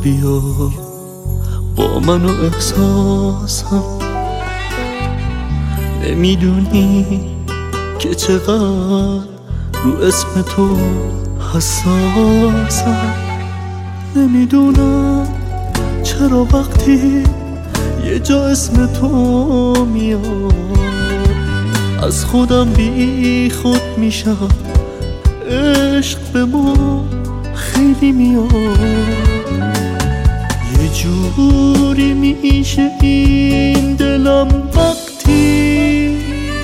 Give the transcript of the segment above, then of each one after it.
بیا با من و احساسم، نمیدونی که چقدر رو اسم تو حساسم. نمیدونم چرا وقتی یه جا اسم تو میاد از خودم بی خود میشم. عشق به ما خیلی میاد، یه جوری میشه این دلم وقتی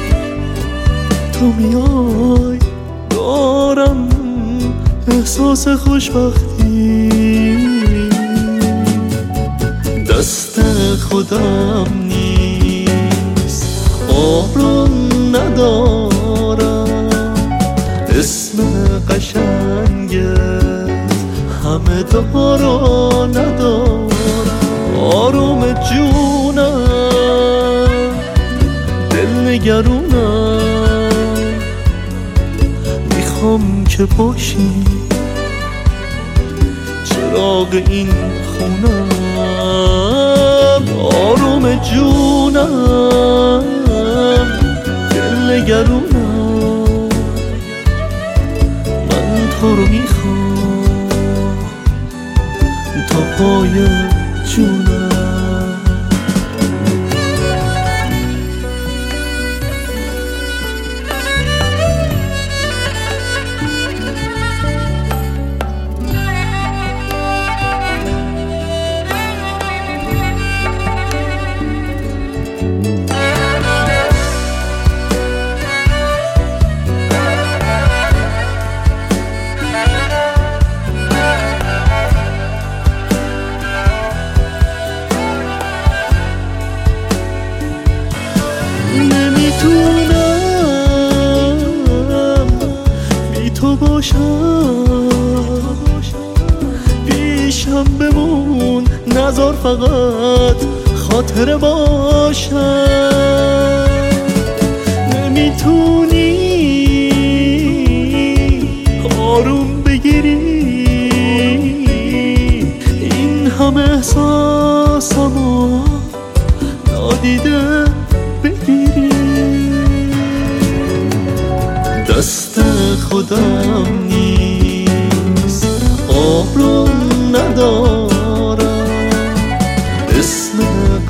تو میای. دارم احساس خوشبختی، دست خودم نیست، آروم ندارم، اسم قشنگت همه دارا ندارم. آروم جونم، دل نگرونم، میخوام که باشی چراغ این خونم. آروم جونم، دل نگرونم، من تو رو میخوام تا پای جونم. نمیتونم بی تو باشم، پیشم بمون، نذار فقط خاطره باشم. نمیتونی آروم بگیری این همه احساسمو نادیده بگیری. دست خودم نیست، آروم ندارم، اسم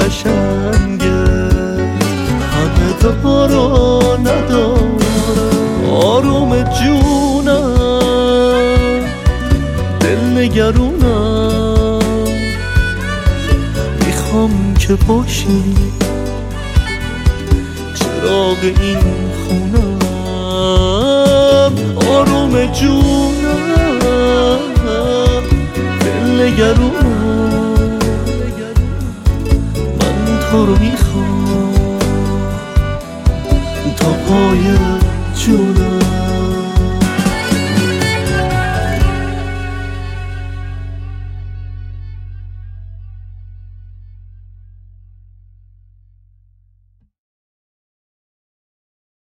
قشنگت همه دارا ندارم. آروم جونم، دل نگرونم، میخوام که باشی چراغ این خونم. آروم جونم، دل نگرونم، من تو رو میخوام تا پای جونم.